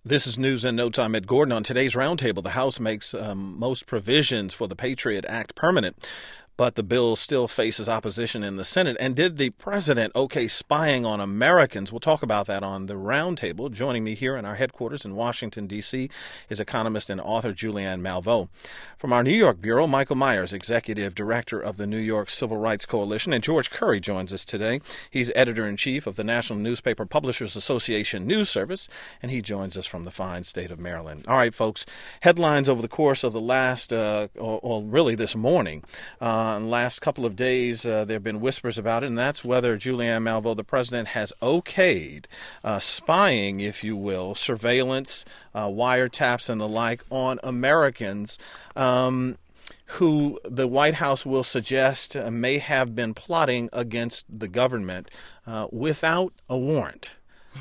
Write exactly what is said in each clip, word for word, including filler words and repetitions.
This is News in No Time at Gordon. On today's roundtable, the House makes um, most provisions for the Patriot Act permanent, but the bill still faces opposition in the Senate. And did the president okay spying on Americans? We'll talk about that on the roundtable. Joining me here in our headquarters in Washington, D C is economist and author Julianne Malveaux. From our New York bureau, Michael Myers, executive director of the New York Civil Rights Coalition. And George Curry joins us today. He's editor-in-chief of the National Newspaper Publishers Association News Service, and he joins us from the fine state of Maryland. All right, folks, headlines over the course of the last, uh, or, or really this morning, uh, in the last couple of days, uh, there have been whispers about it, and that's whether Julianne Malveaux, the president, has okayed uh, spying, if you will, surveillance, uh, wiretaps, and the like on Americans um, who the White House will suggest uh, may have been plotting against the government uh, without a warrant.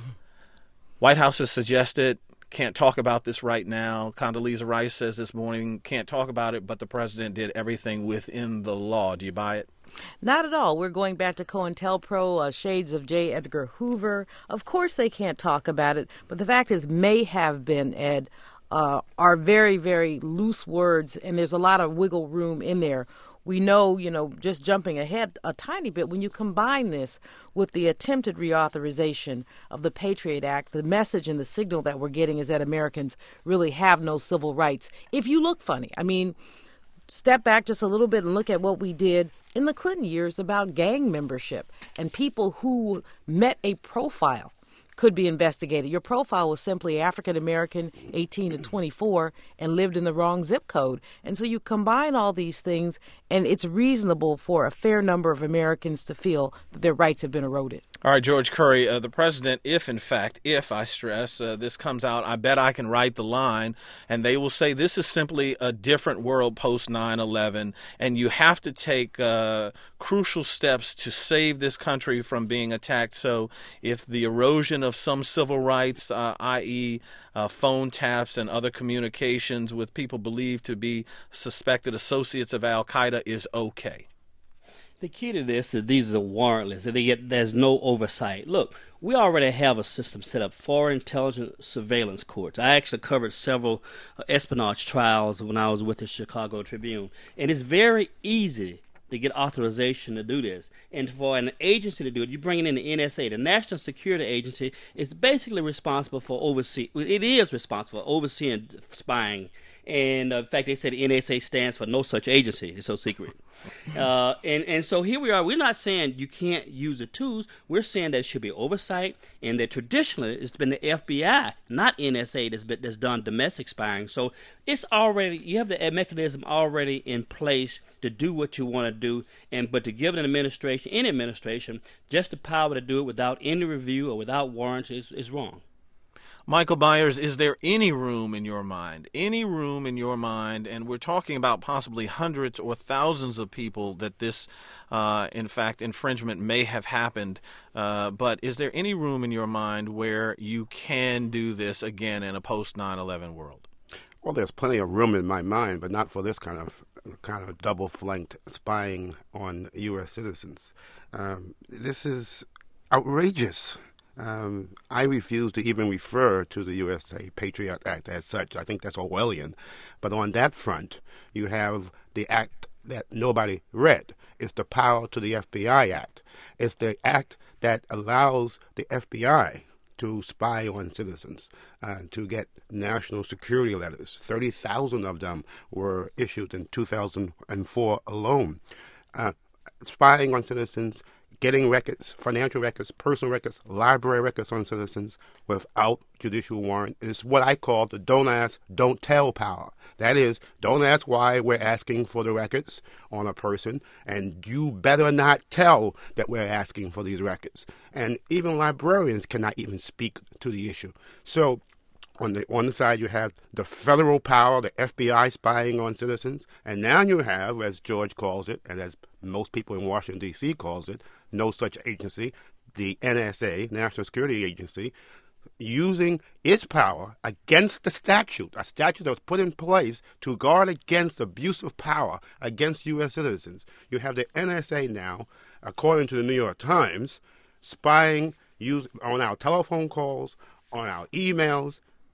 White House has suggested, can't talk about this right now. Condoleezza Rice says this morning, can't talk about it, but the president did everything within the law. Do you buy it? Not at all. We're going back to COINTELPRO, uh, shades of J. Edgar Hoover. Of course they can't talk about it, but the fact is may have been, Ed, uh, are very, very loose words, and there's a lot of wiggle room in there. We know, you know, just jumping ahead a tiny bit, when you combine this with the attempted reauthorization of the Patriot Act, the message and the signal that we're getting is that Americans really have no civil rights. If you look funny, I mean, step back just a little bit and look at what we did in the Clinton years about gang membership and people who met a profile could be investigated. Your profile was simply African American, eighteen to twenty-four, and lived in the wrong zip code. And so you combine all these things, and it's reasonable for a fair number of Americans to feel that their rights have been eroded. All right, George Curry, uh, the president, if in fact, if I stress, uh, this comes out, I bet I can write the line, and they will say this is simply a different world post nine eleven, and you have to take uh, crucial steps to save this country from being attacked. So if the erosion of some civil rights, uh, that is, uh, phone taps and other communications with people believed to be suspected associates of Al-Qaeda is okay. The key to this is these are warrantless. They get, there's no oversight. Look, we already have a system set up for intelligence surveillance courts. I actually covered several uh, espionage trials when I was with the Chicago Tribune. And it's very easy to get authorization to do this. And for an agency to do it, you bring it in the N S A. The National Security Agency is basically responsible for overseeing, it is responsible for overseeing spying. And uh, in fact, they say the N S A stands for no such agency. It's so secret. Uh, and, and so here we are. We're not saying you can't use the tools. We're saying that it should be oversight, and that traditionally it's been the F B I, not N S A, that's, been, that's done domestic spying. So it's already, you have the mechanism already in place to do what you want to do, and but to give an administration, any administration, just the power to do it without any review or without warrants is, is wrong. Michael Myers, is there any room in your mind, any room in your mind, and we're talking about possibly hundreds or thousands of people that this, uh, in fact, infringement may have happened, uh, but is there any room in your mind where you can do this again in a post nine eleven world? Well, there's plenty of room in my mind, but not for this kind of kind of double-flanked spying on U S citizens. Um, this is outrageous. Um, I refuse to even refer to the U S A Patriot Act as such. I think that's Orwellian. But on that front, you have the act that nobody read. It's the Power to the F B I Act. It's the act that allows the F B I to spy on citizens, uh, to get national security letters. thirty thousand of them were issued in two thousand four alone. Uh, spying on citizens, getting records, financial records, personal records, library records on citizens without judicial warrant is what I call the don't ask, don't tell power. That is, don't ask why we're asking for the records on a person, and you better not tell that we're asking for these records. And even librarians cannot even speak to the issue. So on the on the side, you have the federal power, the F B I spying on citizens, and now you have, as George calls it, and as most people in Washington, D C calls it, no such agency, the N S A, National Security Agency, using its power against the statute, a statute that was put in place to guard against abuse of power against U S citizens. You have the N S A now, according to the New York Times, spying use, on our telephone calls, on our emails,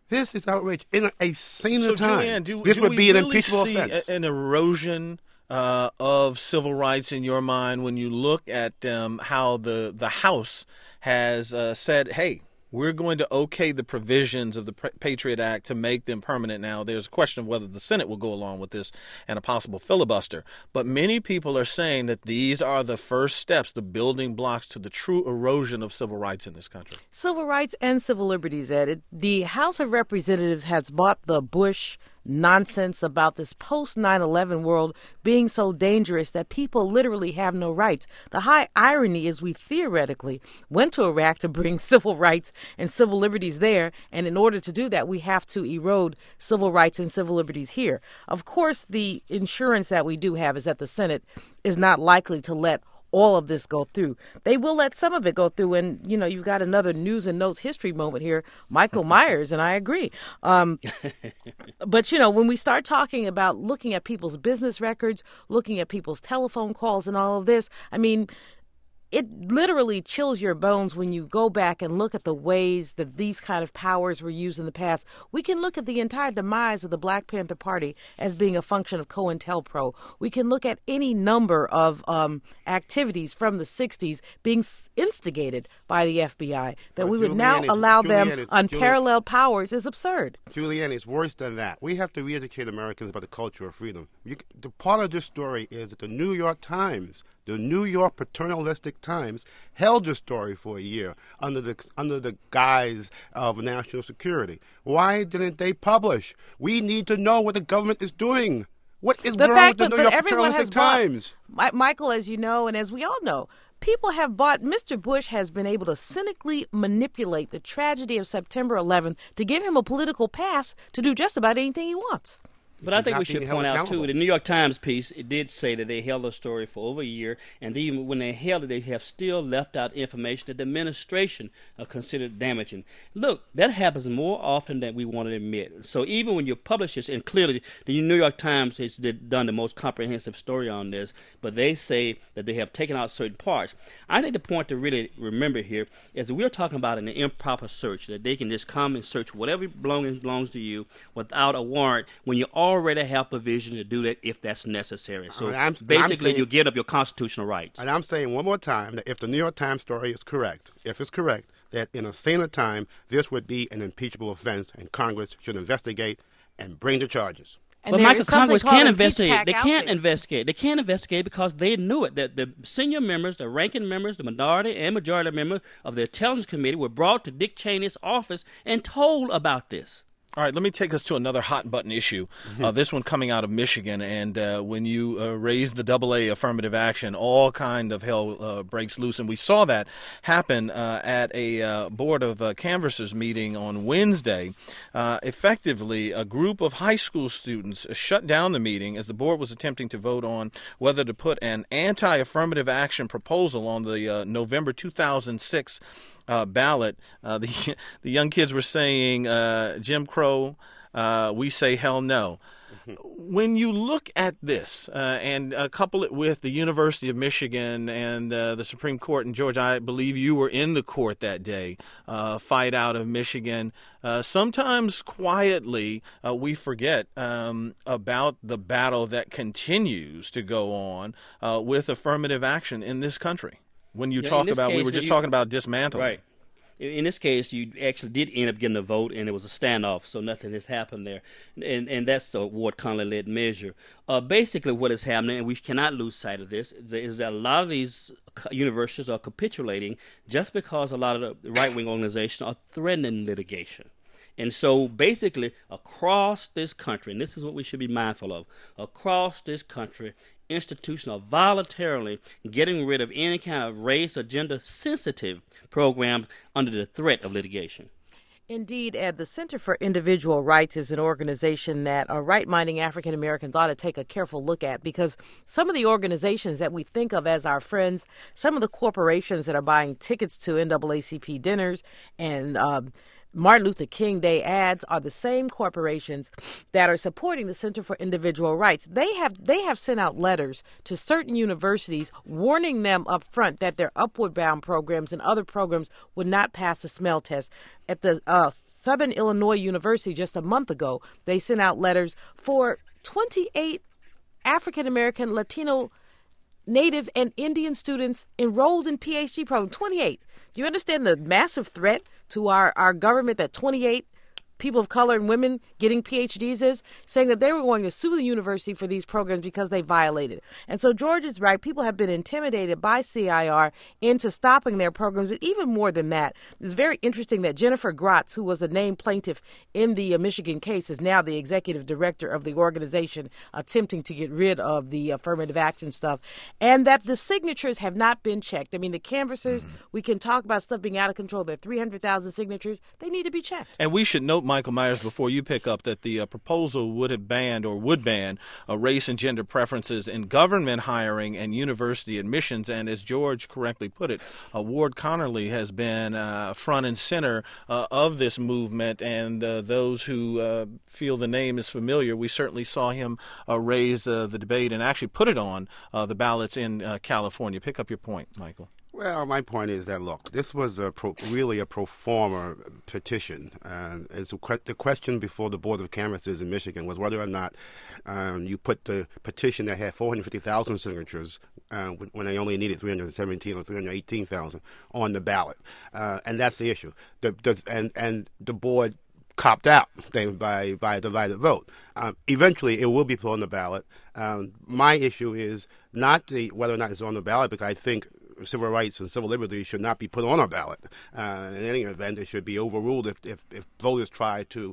This is outrageous. In a saner so, time, Julianne, do, this do would we be an really impeachable see offense. a, an erosion uh, of civil rights in your mind when you look at um, how the, the House has uh, said, hey, we're going to okay the provisions of the Patriot Act to make them permanent now. There's a question of whether the Senate will go along with this and a possible filibuster. But many people are saying that these are the first steps, the building blocks to the true erosion of civil rights in this country. Civil rights and civil liberties, Ed. It, the House of Representatives has bought the Bush nonsense about this post nine eleven world being so dangerous that people literally have no rights. The high irony is we theoretically went to Iraq to bring civil rights and civil liberties there, and in order to do that, we have to erode civil rights and civil liberties here. Of course, the insurance that we do have is that the Senate is not likely to let all of this go through. They will let some of it go through, and, you know, you've got another news and notes history moment here, Michael Myers, and I agree. Um, but, you know, when we start talking about looking at people's business records, looking at people's telephone calls and all of this, I mean, it literally chills your bones when you go back and look at the ways that these kind of powers were used in the past. We can look at the entire demise of the Black Panther Party as being a function of COINTELPRO. We can look at any number of um, activities from the sixties being instigated by the F B I. That Well, we would Julianne now is- allow Julianne them is- unparalleled powers is absurd. Julianne, it's worse than that. We have to re-educate Americans about the culture of freedom. You, the part of this story is that the New York Times, the New York paternalistic Times, held this story for a year under the under the guise of national security. Why didn't they publish? We need to know what the government is doing. What is The wrong fact with that the New that York everyone has paternalistic Times? bought, Mi- Michael, as you know, and as we all know, people have bought, Mister Bush has been able to cynically manipulate the tragedy of September eleventh to give him a political pass to do just about anything he wants. But I think not we should being held point out, too, accountable. the New York Times piece, it did say that they held the story for over a year, and even when they held it, they have still left out information that the administration uh, considered damaging. Look, that happens more often than we want to admit. So even when you publish this, and clearly the New York Times has did, done the most comprehensive story on this, but they say that they have taken out certain parts. I think the point to really remember here is that we're talking about an improper search, that they can just come and search whatever belongs, belongs to you without a warrant when you already have provision to do that if that's necessary. So I mean, I'm- basically, I'm saying- you give up your constitutional rights. And I'm saying one more time that if the New York Times story is correct, if it's correct, that in a saner time, this would be an impeachable offense, and Congress should investigate and bring the charges. And But there Michael, is something Congress called can't impeach investigate. pack They out can't there. investigate. They can't investigate because they knew it. That the senior members, the ranking members, the minority and majority members of the Intelligence Committee were brought to Dick Cheney's office and told about this. All right, let me take us to another hot button issue. Uh, this one coming out of Michigan, and uh, when you uh, raise the double A affirmative action, all kind of hell uh, breaks loose, and we saw that happen uh, at a uh, board of uh, canvassers meeting on Wednesday. Uh, effectively, a group of high school students shut down the meeting as the board was attempting to vote on whether to put an anti-affirmative action proposal on the uh, November two thousand six Uh, ballot. Uh, the the young kids were saying uh, Jim Crow, uh, we say hell no. When you look at this uh, and uh, couple it with the University of Michigan and uh, the Supreme Court in Georgia, I believe you were in the court that day, uh, fight out of Michigan. Uh, sometimes quietly uh, we forget um, about the battle that continues to go on uh, with affirmative action in this country. When you Yeah, in talk this about, we case, were just you- talking about dismantling. Right. In in this case, you actually did end up getting a vote, and it was a standoff, so nothing has happened there. And and that's a Ward Conley-led measure. Uh, basically, what is happening, and we cannot lose sight of this, is that- is that a lot of these co- universities are capitulating just because a lot of the right-wing organizations are threatening litigation. And so basically, across this country, and this is what we should be mindful of, across this country, institutions are voluntarily getting rid of any kind of race or gender sensitive programs under the threat of litigation. Indeed, Ed, the Center for Individual Rights is an organization that uh, right-minded African Americans ought to take a careful look at, because some of the organizations that we think of as our friends, some of the corporations that are buying tickets to N double A C P dinners and um, Martin Luther King Day ads are the same corporations that are supporting the Center for Individual Rights. They have they have sent out letters to certain universities warning them up front that their Upward Bound programs and other programs would not pass the smell test. At the uh, Southern Illinois University just a month ago, they sent out letters for twenty-eight African American, Latino, Native, and Indian students enrolled in P H D programs. twenty-eight. Do you understand the massive threat to our, our government that twenty-eight people of color and women getting P H Ds is? Saying that they were going to sue the university for these programs because they violated. And so George is right. People have been intimidated by C I R into stopping their programs. But even more than that, it's very interesting that Jennifer Grotz, who was a named plaintiff in the uh, Michigan case, is now the executive director of the organization attempting to get rid of the affirmative action stuff, and that the signatures have not been checked. I mean, the canvassers, mm-hmm. we can talk about stuff being out of control. There are three hundred thousand signatures. They need to be checked. And we should note, Michael Myers, before you pick up, that the uh, proposal would have banned or would ban uh, race and gender preferences in government hiring and university admissions. And as George correctly put it, uh, Ward Connerly has been uh, front and center uh, of this movement. And uh, those who uh, feel the name is familiar, we certainly saw him uh, raise uh, the debate and actually put it on uh, the ballots in uh, California. Pick up your point, Michael. Well, my point is that, look, this was a pro, really a pro forma petition. And it's a que- the question before the Board of Canvassers in Michigan was whether or not um, you put the petition that had four hundred fifty thousand signatures uh, when they only needed three hundred seventeen or three hundred eighteen thousand on the ballot. Uh, and that's the issue. The, the, and, and the board copped out they, by, by a divided vote. Um, eventually, it will be put on the ballot. Um, my issue is not the whether or not it's on the ballot, because I think civil rights and civil liberties should not be put on a ballot. Uh, in any event, it should be overruled if, if, if voters try to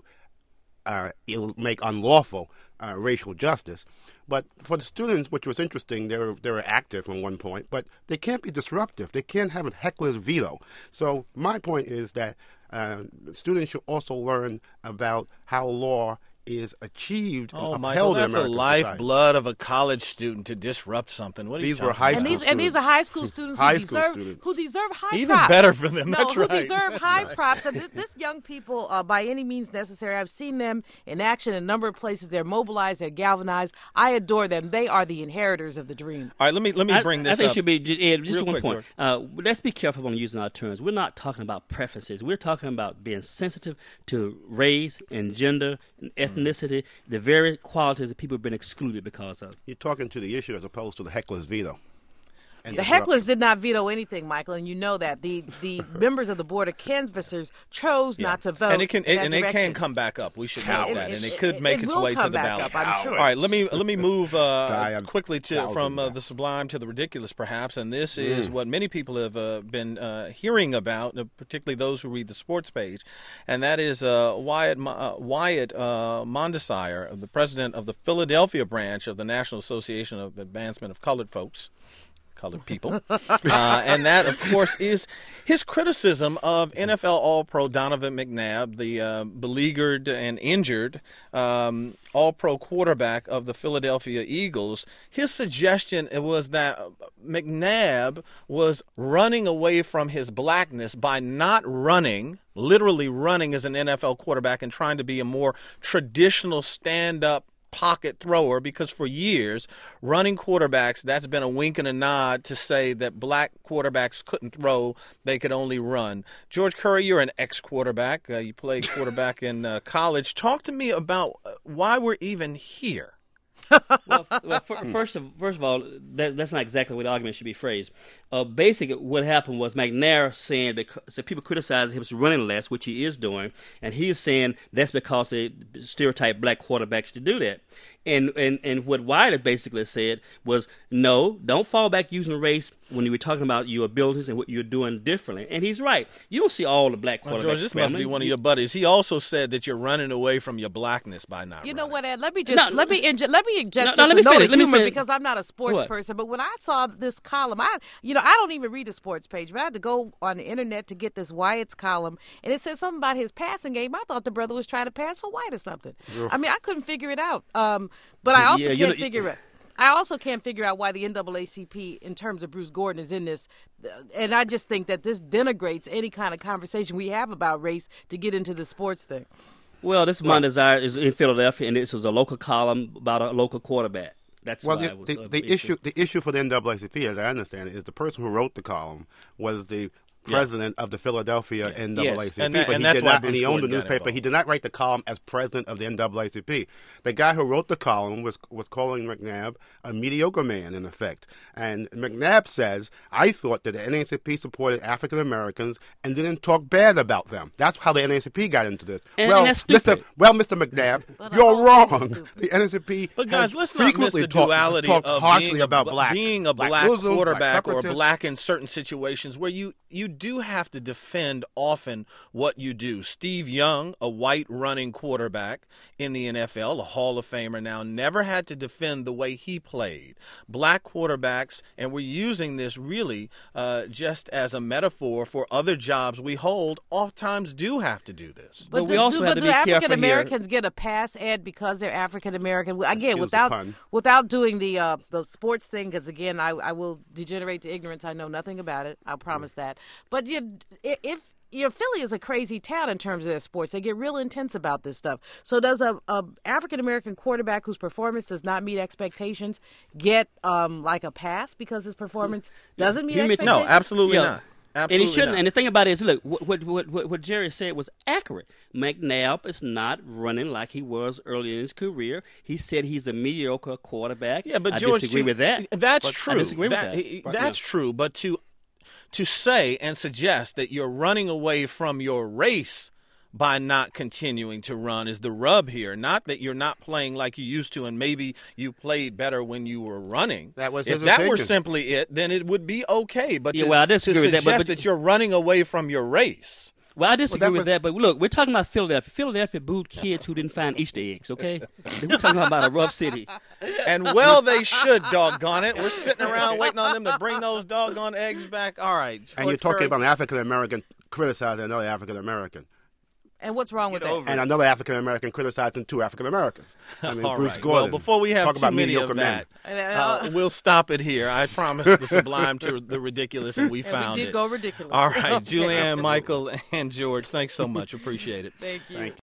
uh, make unlawful uh, racial justice. But for the students, which was interesting, they were, they were active at one point, but they can't be disruptive. They can't have a heckler's veto. So my point is that uh, students should also learn about how law is achieved oh, and Michael, upheld in that's American the society. lifeblood of a college student to disrupt something. What are these you were talking high about? And these, and these are high school students high who school deserve students. who deserve high Even props. better for them. No, That's who right. deserve That's high right. props. And this, this young people, uh, by any means necessary, I've seen them in action in a number of places. They're mobilized. They're galvanized. I adore them. They are the inheritors of the dream. All right, let me let me bring I, this I think up. it should be just, Ed, just Real one quick, point. Uh, let's be careful when using our terms. We're not talking about preferences. We're talking about being sensitive to race and gender and ethnicity, mm. the very qualities that people have been excluded because of. You're talking to the issue as opposed to the heckler's veto. The hecklers did not veto anything, Michael, and you know that. The the members of the Board of Canvassers chose Yeah. not to vote. And it can in that and it can direction. come back up. We should It- know that, it- and it it- could it- make it its will way to come the back ballot. up, I'm sure. All right, let me let me move uh, Die a quickly to thousand from uh, deaths. the sublime to the ridiculous, perhaps. And this is what many people have uh, been uh, hearing about, uh, particularly those who read the sports page, and that is uh, Wyatt uh, Wyatt uh, Mondesire, the president of the Philadelphia branch of the National Association of Advancement of Colored Folks. Colored people. uh, and that, of course, is his criticism of N F L All-Pro Donovan McNabb, the uh, beleaguered and injured um, All-Pro quarterback of the Philadelphia Eagles. His suggestion was that McNabb was running away from his blackness by not running, literally running as an N F L quarterback and trying to be a more traditional stand-up pocket thrower, because for years, running quarterbacks, that's been a wink and a nod to say that black quarterbacks couldn't throw, they could only run. George Curry, you're an ex-quarterback. Uh, you played quarterback in uh, college. Talk to me about why we're even here. well, well f- first of first of all, that, that's not exactly the way the argument should be phrased. Uh, basically, what happened was McNair saying because so people criticized him for running less, which he is doing, and he's saying that's because they stereotype black quarterbacks to do that. And and and what Wiley basically said was, no, don't fall back using race when you were talking about your abilities and what you're doing differently. And he's right. You don't see all the black quarterbacks. Well, George, this scrambling. must be one of your buddies. He also said that you're running away from your blackness by not You running. know what, Ed? Let me just No, let me inject let me inject no, just no, let a me note finish, of let me humor finish. because I'm not a sports What? person. But when I saw this column, I you know I don't even read the sports page, but I had to go on the internet to get this Wyatt's column, and it said something about his passing game. I thought the brother was trying to pass for White or something. I mean, I couldn't figure it out. Um, but I also Yeah, you can't know- figure it. I also can't figure out why the N double A C P, in terms of Bruce Gordon, is in this. And I just think that this denigrates any kind of conversation we have about race to get into the sports thing. Well, this is my desire is in Philadelphia, and this was a local column about a local quarterback. That's well, why the, it was the, a the issue. issue the issue for the N double A C P, as I understand it, is the person who wrote the column was the president of the Philadelphia Yeah. N double A C P, And that- but and he that's did why not, Bruce and he owned the Gordon got newspaper. He involved. did not write the column as president of the N double A C P. The guy who wrote the column was was calling McNabb a mediocre man, in effect. And McNabb says, "I thought that the N double A C P supported African Americans and didn't talk bad about them." That's how the N double A C P got into this. And- well, and that's stupid. Mister Well, Mister McNabb, But you're all that is wrong. stupid. The N double A C P But guys, has let's not miss frequently the talked, duality talked of harshly being a, about black, being a black, Muslims, black quarterback or separatists. black in certain situations where you, you do have to defend often what you do. Steve Young, a white running quarterback in the N F L, a Hall of Famer now, never had to defend the way he played. Black quarterbacks, and we're using this really uh, just as a metaphor for other jobs we hold, oftentimes do have to do this. But do, we also do, have but to do be careful African here. Americans get a pass, Ed, because they're African American? Again, Excuse the without pun. without doing the uh, the sports thing, because again, I, I will degenerate to ignorance. I know nothing about it. I promise that. But you, if you know, Philly is a crazy town in terms of their sports. They get real intense about this stuff. So does a, a African American quarterback whose performance does not meet expectations get um, like a pass because his performance doesn't meet You mentioned- expectations? No, absolutely Yeah. not. And Absolutely he shouldn't. not. And the thing about it is, look, what, what what what Jerry said was accurate. McNabb is not running like he was early in his career. He said he's a mediocre quarterback. Yeah, but I George, disagree to- with that. That's But true. I disagree with That- that. he- But, that's yeah. true. But to to say and suggest that you're running away from your race by not continuing to run is the rub here. Not that you're not playing like you used to, and maybe you played better when you were running. That was if his that were opinion. simply it, then it would be okay. But Yeah, to, well, I to disagree with suggest that, but- that, but- you're running away from your race. Well, I disagree that with was- that, but look, we're talking about Philadelphia. Philadelphia booed kids who didn't find Easter eggs, okay? We're talking about a rough city. And well, they should, doggone it. We're sitting around waiting on them to bring those doggone eggs back. All right. And you're George talking Curry. about an African American criticizing another African American, And what's wrong with Get that? over and another African American criticizing two African Americans. I mean, All Bruce right. Gordon. Well, before we have talk too about many mediocre of men. that, And, uh, uh, we'll stop it here. I promised the sublime to the ridiculous, and we and found we did it. go ridiculous. All right, Okay. Julianne, Michael, and George, thanks so much. Appreciate it. Thank you. Thank you.